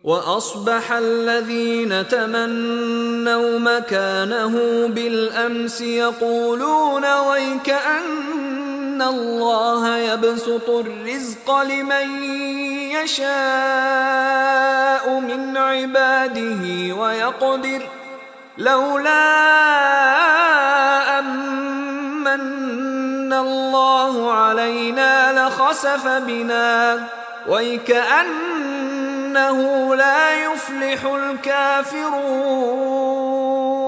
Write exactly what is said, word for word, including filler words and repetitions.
وأصبح الذين تمنوا مكانه بالأمس يقولون ويكأن الله يبسط الرزق لمن يشاء من عباده ويقدر لولا أمن الله علينا لخسف بنا ويكأنه لا يفلح الكافرون.